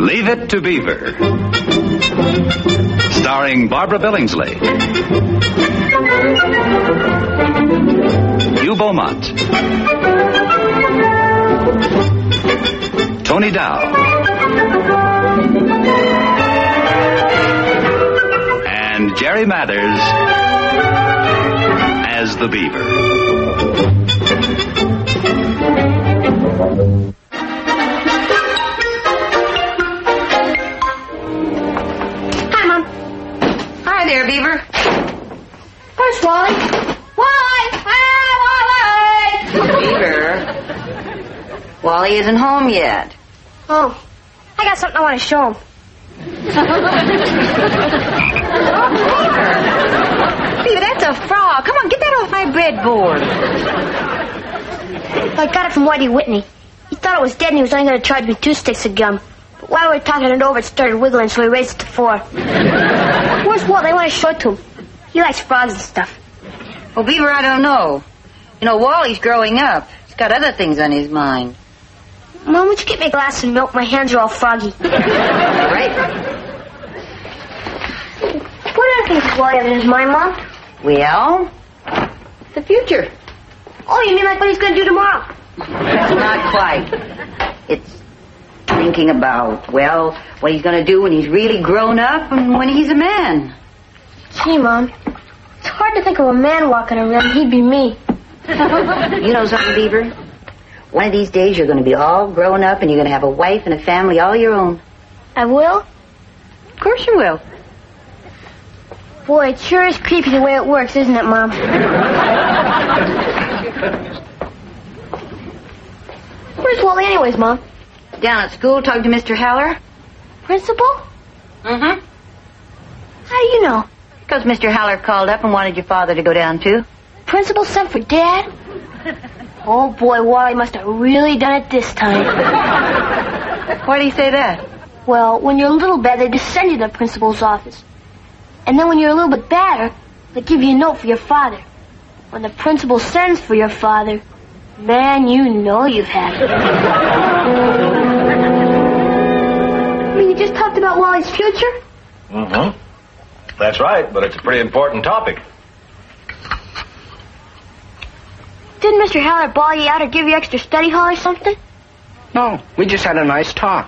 Leave It to Beaver. Starring Barbara Billingsley, Hugh Beaumont, Tony Dow, and Jerry Mathers as the Beaver. Hi there, Beaver. Where's Wally? Wally! Hi, Wally! Beaver, Wally isn't home yet. Oh, I got something I want to show him. Beaver, that's a frog. Come on, get that off my breadboard. I got it from Whitey Whitney. He thought it was dead and he was only going to charge me 2 sticks of gum. But while we were talking it over, it started wiggling, so we raised it to 4. Where's Walt? I want to show it to him. He likes frogs and stuff. Well, Beaver, I don't know. You know, Wally's growing up. He's got other things on his mind. Mom, would you get me a glass of milk? My hands are all froggy. All right. What other things does Wally have in his mind, Mom? Well, the future. Oh, you mean like what he's going to do tomorrow? Not quite. It's thinking about, well, what he's going to do when he's really grown up and when he's a man. Gee, Mom, it's hard to think of a man walking around. He'd be me. You know something, Beaver? One of these days you're going to be all grown up and you're going to have a wife and a family all your own. I will? Of course you will. Boy, it sure is creepy the way it works, isn't it, Mom? Where's Wally anyways, Mom? Down at school talking to Mr. Haller. Principal? Mm-hmm. How do you know? Because Mr. Haller called up and wanted your father to go down, too. Principal sent for Dad? Oh, boy, Wally must have really done it this time. Why do you say that? Well, when you're a little bad, they just send you to the principal's office. And then when you're a little bit badder, they give you a note for your father. When the principal sends for your father, man, you know you've had it. You just talked about Wally's future? Mm-hmm. That's right, but it's a pretty important topic. Didn't Mr. Haller bawl you out or give you extra study hall or something? No, we just had a nice talk.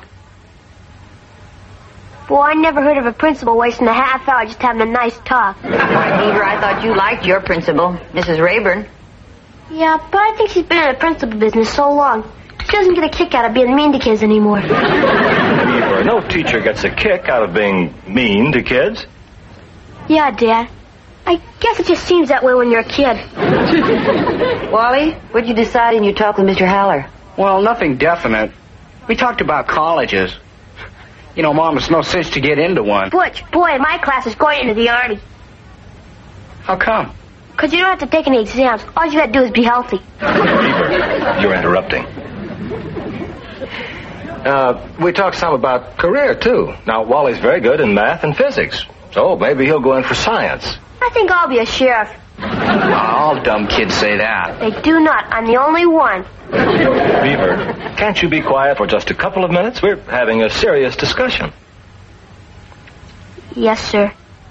Boy, I never heard of a principal wasting a half hour just having a nice talk. Why, Beaver, I thought you liked your principal, Mrs. Rayburn. Yeah, but I think she's been in the principal business so long. She doesn't get a kick out of being mean to kids anymore. Beaver, no teacher gets a kick out of being mean to kids. Yeah, Dad. I guess it just seems that way when you're a kid. Wally, what'd you decide in your talk with Mr. Haller? Well, nothing definite. We talked about colleges. You know, Mom, it's no cinch to get into one. Butch, boy in my class is going into the Army. How come? Because you don't have to take any exams. All you gotta do is be healthy. Beaver, you're interrupting. We talked some about career, too. Now, Wally's very good in math and physics, so maybe he'll go in for science. I think I'll be a sheriff. All dumb kids say that. They do not. I'm the only one. Beaver, can't you be quiet for just a couple of minutes? We're having a serious discussion. Yes, sir.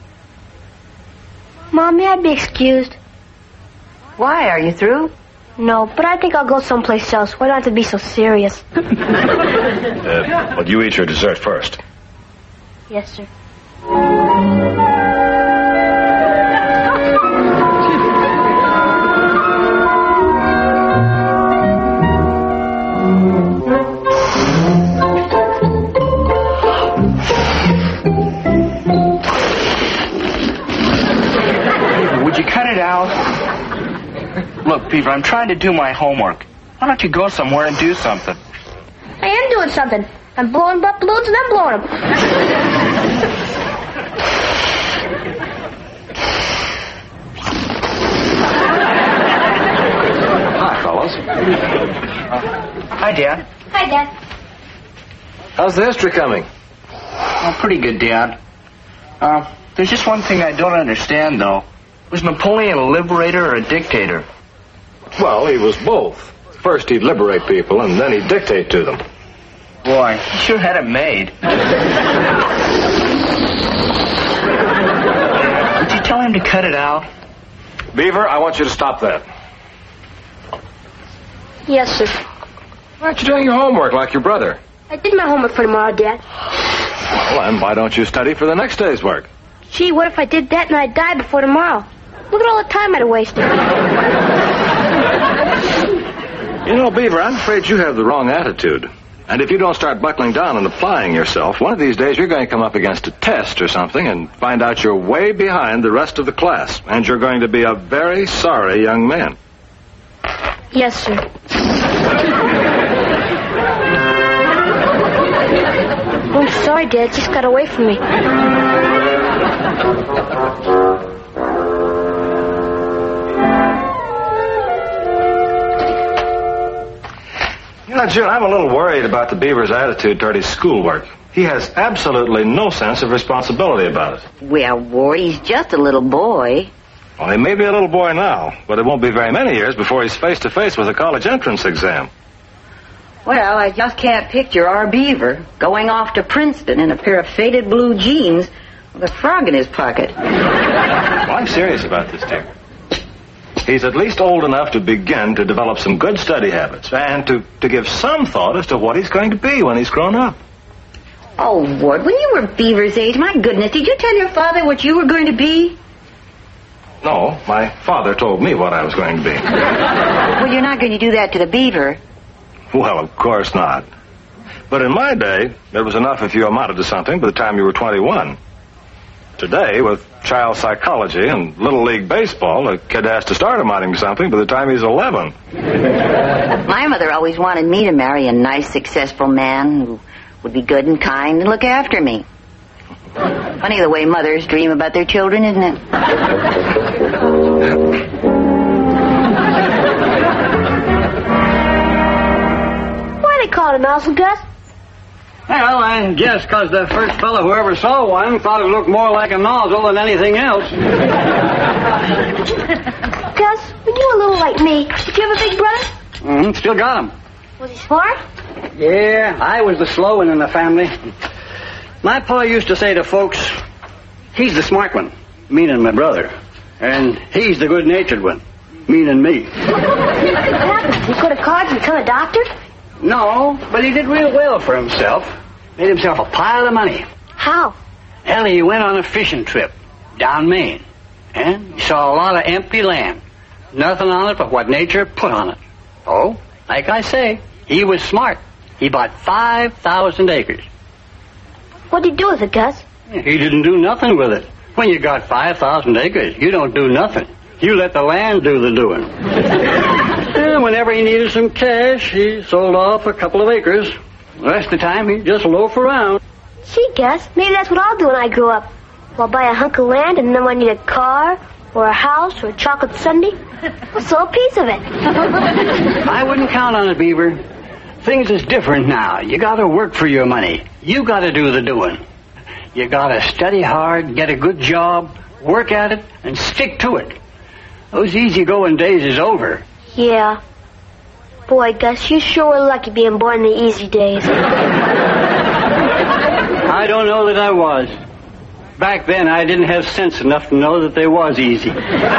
Mom, may I be excused? Why, are you through? No, but I think I'll go someplace else. Why do I have to be so serious? Well, you eat your dessert first. Yes, sir. Would you cut it out? Look, Beaver, I'm trying to do my homework. Why don't you go somewhere and do something? I am doing something. I'm blowing up balloons and I'm blowing them. Hi, fellas. Hi, Dad. Hi, Dad. How's the history coming? Oh, pretty good, Dad. There's just one thing I don't understand, though. Was Napoleon a liberator or a dictator? Well, he was both. First, he'd liberate people, and then he'd dictate to them. Boy, he sure had it made. Did you tell him to cut it out? Beaver, I want you to stop that. Yes, sir. Why aren't you doing your homework like your brother? I did my homework for tomorrow, Dad. Well, and why don't you study for the next day's work? Gee, what if I did that and I died before tomorrow? Look at all the time I'd have wasted. You know, Beaver, I'm afraid you have the wrong attitude. And if you don't start buckling down and applying yourself, one of these days you're going to come up against a test or something and find out you're way behind the rest of the class. And you're going to be a very sorry young man. Yes, sir. I'm sorry, Dad. It just got away from me. You know, June, I'm a little worried about the Beaver's attitude toward his schoolwork. He has absolutely no sense of responsibility about it. Well, Ward, he's just a little boy. Well, he may be a little boy now, but it won't be very many years before he's face-to-face with a college entrance exam. Well, I just can't picture our Beaver going off to Princeton in a pair of faded blue jeans with a frog in his pocket. Well, I'm serious about this, dear. He's at least old enough to begin to develop some good study habits and to give some thought as to what he's going to be when he's grown up. Oh, Ward, when you were Beaver's age, my goodness, did you tell your father what you were going to be? No, my father told me what I was going to be. Well, you're not going to do that to the Beaver. Well, of course not. But in my day, it was enough if you amounted to something by the time you were 21. Today, with child psychology and Little League Baseball, a kid has to start amounting to something by the time he's 11. My mother always wanted me to marry a nice, successful man who would be good and kind and look after me. Funny the way mothers dream about their children, isn't it? Why they call it a nozzle, Gus? Well, I guess because the first fellow who ever saw one thought it looked more like a nozzle than anything else. Gus, when you were little like me, did you have a big brother? Still got him. Was he smart? Yeah, I was the slow one in the family. My pa used to say to folks, he's the smart one, meaning my brother. And he's the good-natured one, meaning me. What happened? Did he go to college and become a doctor? No, but he did real well for himself. Made himself a pile of money. How? Hell, he went on a fishing trip down Maine. And he saw a lot of empty land. Nothing on it but what nature put on it. Oh, like I say, he was smart. He bought 5,000 acres. What'd he do with it, Gus? He didn't do nothing with it. When you got 5,000 acres, you don't do nothing. You let the land do the doing. And whenever he needed some cash, he sold off a couple of acres. The rest of the time, he'd just loaf around. Gee, Gus, maybe that's what I'll do when I grow up. I'll buy a hunk of land, and then when I need a car, or a house, or a chocolate sundae, I'll sell a piece of it. I wouldn't count on it, Beaver. Things is different now. You gotta work for your money. You gotta do the doing. You gotta study hard, get a good job, work at it, and stick to it. Those easy-going days is over. Yeah. Boy, Gus, you sure were lucky being born in the easy days. I don't know that I was. Back then, I didn't have sense enough to know that they was easy.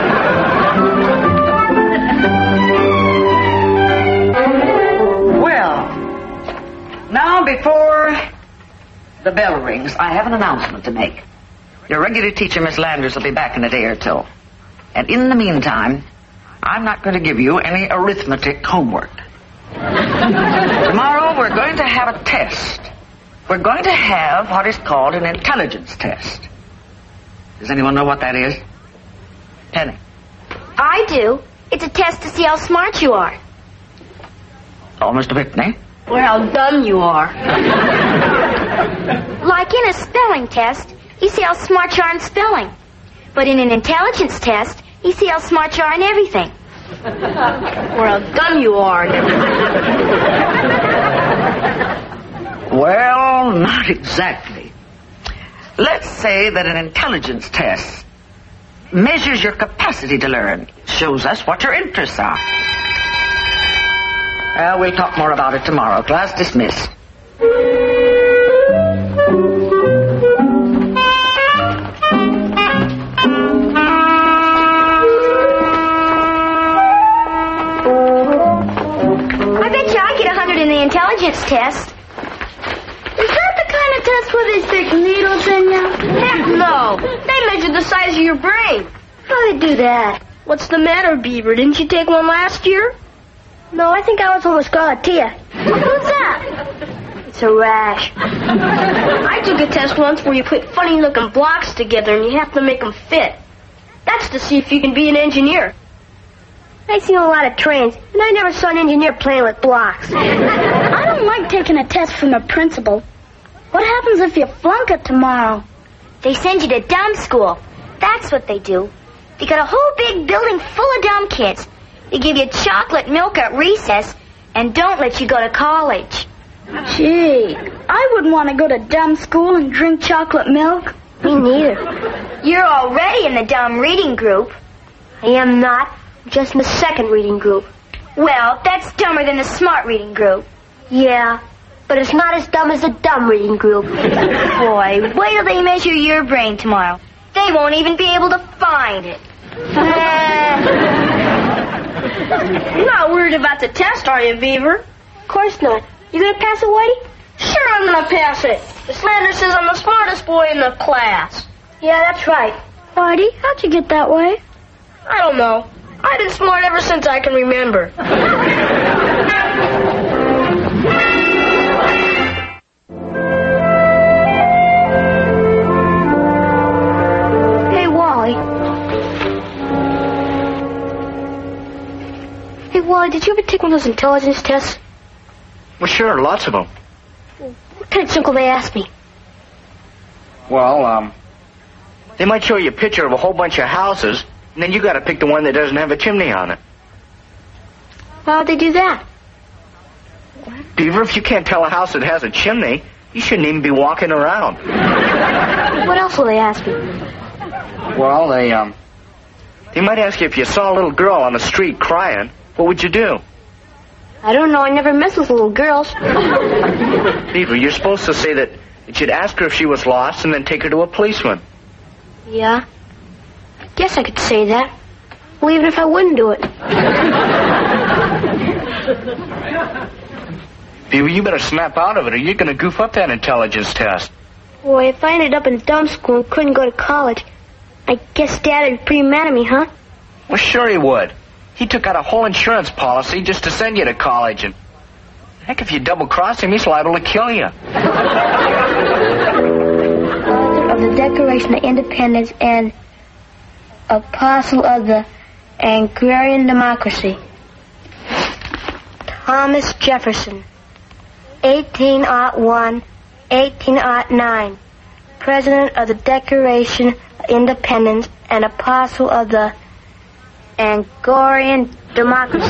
Well, now before the bell rings, I have an announcement to make. Your regular teacher, Miss Landers, will be back in a day or two. And in the meantime, I'm not going to give you any arithmetic homework. Tomorrow, we're going to have a test. We're going to have what is called an intelligence test. Does anyone know what that is? Penny. I do. It's a test to see how smart you are. Oh, Mr. Whitney. Or how dumb you are. Like in a spelling test, you see how smart you are in spelling. But in an intelligence test, you see how smart you are in everything. Or how dumb you are. Well, not exactly. Let's say that an intelligence test measures your capacity to learn, shows us what your interests are. We'll talk more about it tomorrow. Class dismissed. I bet you I get 100 in the intelligence test. Is that the kind of test where they stick needles in you? Heck no. They measure the size of your brain. How do they do that? What's the matter, Beaver? Didn't you take one last year? No, I think I was almost Galatea. Who's that? It's a rash. I took a test once where you put funny-looking blocks together and you have to make them fit. That's to see if you can be an engineer. I've seen a lot of trains, and I never saw an engineer playing with blocks. I don't like taking a test from the principal. What happens if you flunk it tomorrow? They send you to dumb school. That's what they do. They got a whole big building full of dumb kids. They give you chocolate milk at recess and don't let you go to college. Gee, I wouldn't want to go to dumb school and drink chocolate milk. Me neither. You're already in the dumb reading group. I am not. Just in the second reading group. Well, that's dumber than the smart reading group. Yeah, but it's not as dumb as the dumb reading group. Boy, wait till they measure your brain tomorrow. They won't even be able to find it. You're not worried about the test, are you, Beaver? Of course not. You gonna pass it, Whitey? Sure I'm gonna pass it. Miss Landers says I'm the smartest boy in the class. Yeah, that's right. Whitey, how'd you get that way? I don't know. I've been smart ever since I can remember. Hey, Wally. Hey, Wally, did you ever take one of those intelligence tests? Well, sure, lots of them. What kind of junk will they ask me? Well, they might show you a picture of a whole bunch of houses, and then you got to pick the one that doesn't have a chimney on it. Why'd they do that? Beaver, if you can't tell a house that has a chimney, you shouldn't even be walking around. What else will they ask me? Well, they might ask you if you saw a little girl on the street crying, what would you do? I don't know. I never mess with little girls. Beaver, you're supposed to say that you'd ask her if she was lost and then take her to a policeman. Yeah. Guess I could say that. Well, even if I wouldn't do it. Beaver, you better snap out of it or you're going to goof up that intelligence test. Boy, if I ended up in dumb school and couldn't go to college, I guess Dad would be pretty mad at me, huh? Well, sure he would. He took out a whole insurance policy just to send you to college, and heck, if you double-cross him, he's liable to kill you. Author of the Declaration of Independence and apostle of the agrarian democracy. Thomas Jefferson. 1801, 1809. President of the Declaration of Independence and apostle of the agrarian democracy.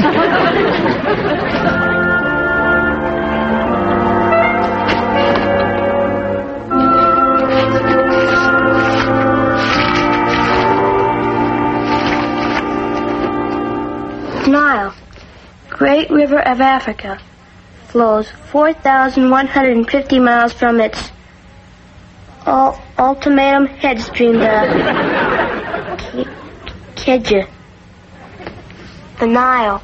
Nile, great river of Africa, flows 4,150 miles from its ultimatum headstream, the Kedja. The Nile,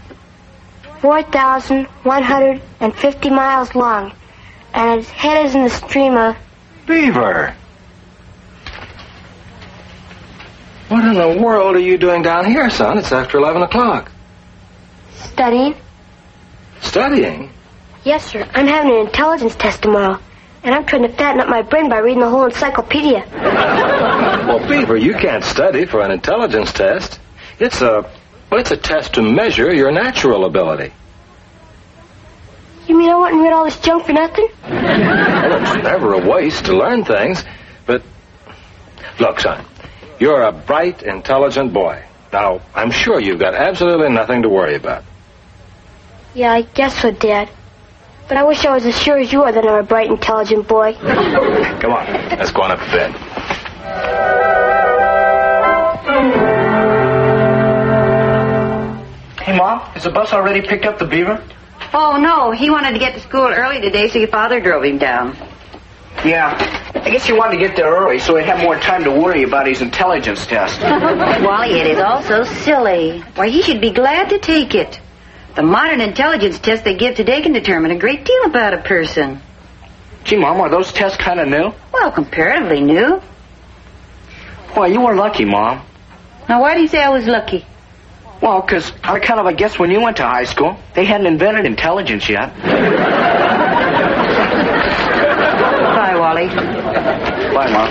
4,150 miles long, and its head is in the stream of... Beaver! What in the world are you doing down here, son? It's after 11 o'clock. Studying? Studying? Yes, sir. I'm having an intelligence test tomorrow, and I'm trying to fatten up my brain by reading the whole encyclopedia. Well, Beaver, you can't study for an intelligence test. It's a test to measure your natural ability. You mean I went and read all this junk for nothing? Well, it's never a waste to learn things, but... Look, son, you're a bright, intelligent boy. Now, I'm sure you've got absolutely nothing to worry about. Yeah, I guess so, Dad. But I wish I was as sure as you are that I'm a bright, intelligent boy. Come on, let's go on up to bed. Hey, Mom, has the bus already picked up the Beaver? Oh, no. He wanted to get to school early today, so your father drove him down. Yeah. I guess he wanted to get there early so he'd have more time to worry about his intelligence test. Wally, it is all so silly. Why, he should be glad to take it. The modern intelligence test they give today can determine a great deal about a person. Gee, Mom, are those tests kind of new? Well, comparatively new. Well, you were lucky, Mom. Now, why do you say I was lucky? Well, because I guess when you went to high school, they hadn't invented intelligence yet. Bye, Wally. Bye, Mom.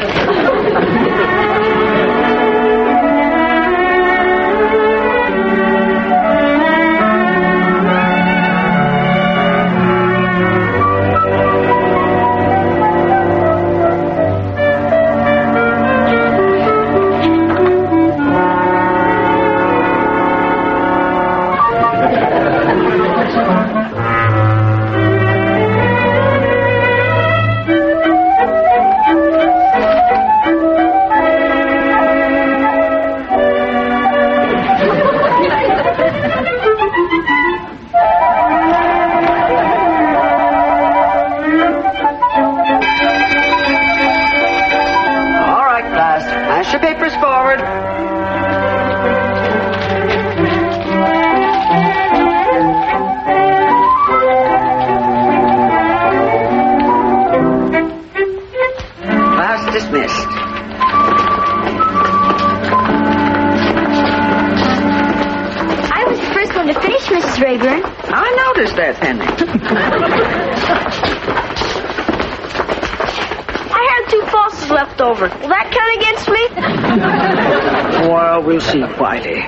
We'll see, Whitey.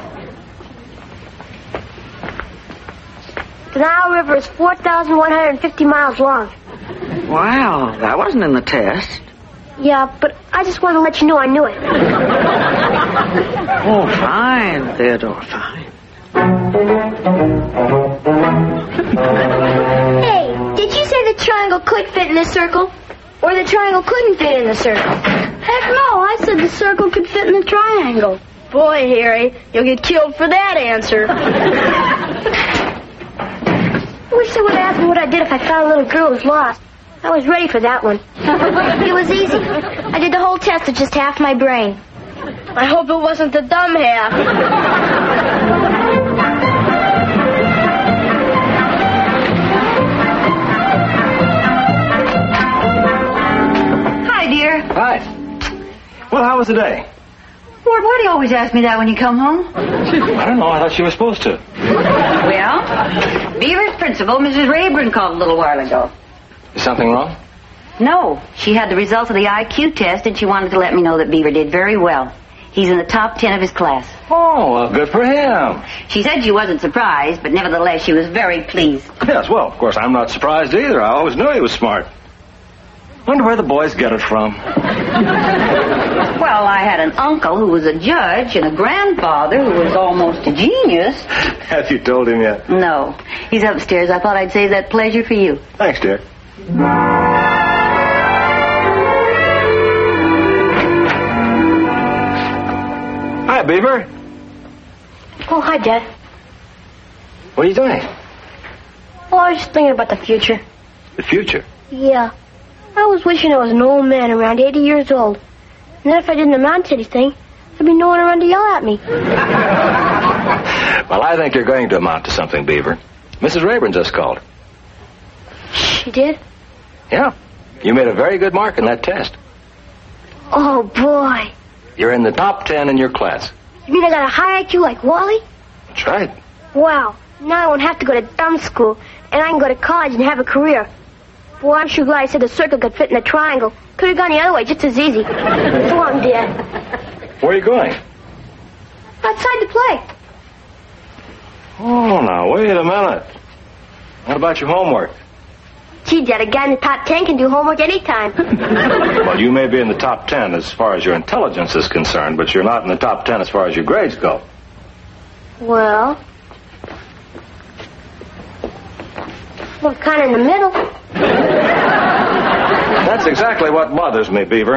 The Nile River is 4,150 miles long. Wow, that wasn't in the test. Yeah, but I just wanted to let you know I knew it. Oh, fine, Theodore, fine. Hey, did you say the triangle could fit in the circle? Or the triangle couldn't fit in the circle? Heck no, I said the circle could fit in the triangle. Boy, Harry, you'll get killed for that answer. I wish they would have asked me what I did if I found a little girl who was lost. I was ready for that one. It was easy. I did the whole test with just half my brain. I hope it wasn't the dumb half. Hi, dear. Hi. Well, how was the day? Ward, why do you always ask me that when you come home? I don't know. I thought you were supposed to. Well, Beaver's principal, Mrs. Rayburn, called a little while ago. Is something wrong? No. She had the results of the IQ test, and she wanted to let me know that Beaver did very well. He's in the top 10 of his class. Oh, well, good for him. She said she wasn't surprised, but nevertheless, she was very pleased. Yes, well, of course, I'm not surprised either. I always knew he was smart. Wonder where the boys get it from. Well, I had an uncle who was a judge and a grandfather who was almost a genius. Have you told him yet? No. He's upstairs. I thought I'd save that pleasure for you. Thanks, dear. Hi, Beaver. Oh, hi, Dad. What are you doing? Oh, I was just thinking about the future. The future? Yeah. I was wishing I was an old man around 80 years old. And then if I didn't amount to anything, there'd be no one around to yell at me. Well, I think you're going to amount to something, Beaver. Mrs. Rayburn just called. She did? Yeah. You made a very good mark in that test. Oh, boy. You're in the top 10 in your class. You mean I got a high IQ like Wally? That's right. Wow. Now I won't have to go to dumb school, and I can go to college and have a career. Boy, I'm sure glad I said the circle could fit in a triangle. Could have gone the other way just as easy. So long, Dad. Where are you going? Outside to play. Oh, now, wait a minute. What about your homework? Gee, Dad, a guy in the top 10 can do homework anytime. Well, you may be in the top 10 as far as your intelligence is concerned, but you're not in the top 10 as far as your grades go. Well, we're kind of in the middle. That's exactly what bothers me, Beaver.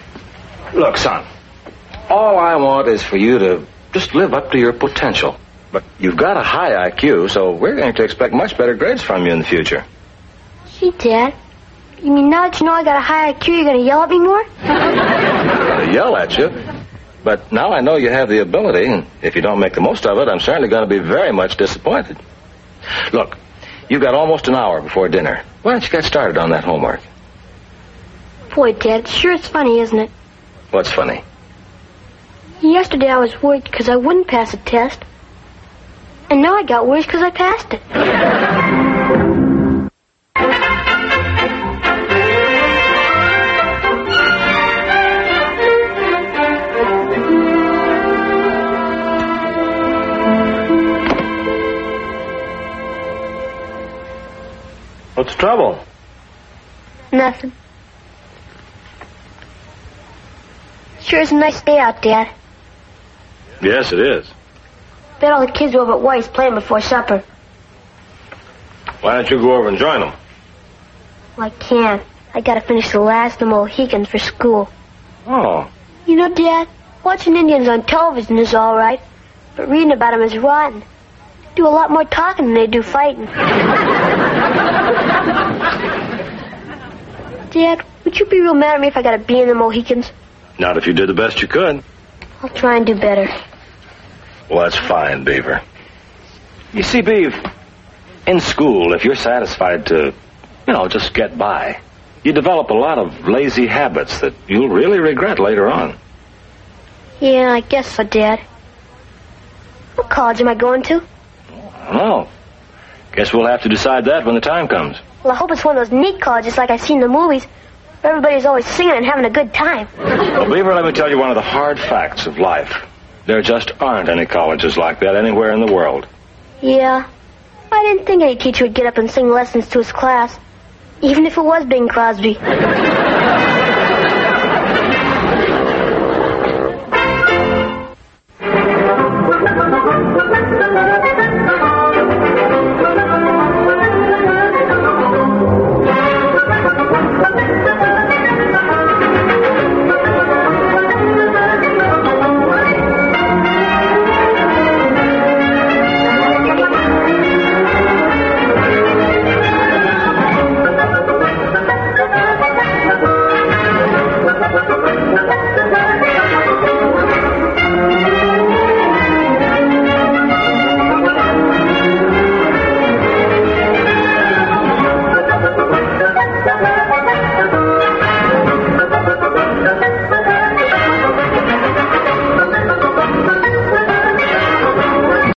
Look, son, all I want is for you to just live up to your potential. But you've got a high IQ, so we're going to expect much better grades from you in the future. Gee, Dad. You mean now that you know I got a high IQ, you're going to yell at me more? I'm going to yell at you. But now I know you have the ability, and if you don't make the most of it, I'm certainly going to be very much disappointed. Look, you've got almost an hour before dinner. Why don't you get started on that homework? Boy, Dad, sure it's funny, isn't it? What's funny? Yesterday I was worried because I wouldn't pass a test. And now I got worried because I passed it. What's the trouble? Nothing. Sure is a nice day out, Dad. Yes, it is. Bet all the kids are over at White's playing before supper. Why don't you go over and join them? Well, I can't. I gotta finish the last of the Mohicans for school. Oh. You know, Dad, watching Indians on television is all right, but reading about them is rotten. They do a lot more talking than they do fighting. Dad, would you be real mad at me if I got a B in the Mohicans? Not if you did the best you could. I'll try and do better. Well, that's fine, Beaver. You see, Beav, in school, if you're satisfied to, just get by, you develop a lot of lazy habits that you'll really regret later on. Yeah, I guess so, Dad. What college am I going to? I don't know. Guess we'll have to decide that when the time comes. Well, I hope it's one of those neat colleges like I see in the movies, where everybody's always singing and having a good time. Well, Beaver, let me tell you one of the hard facts of life. There just aren't any colleges like that anywhere in the world. Yeah. I didn't think any teacher would get up and sing lessons to his class, even if it was Bing Crosby.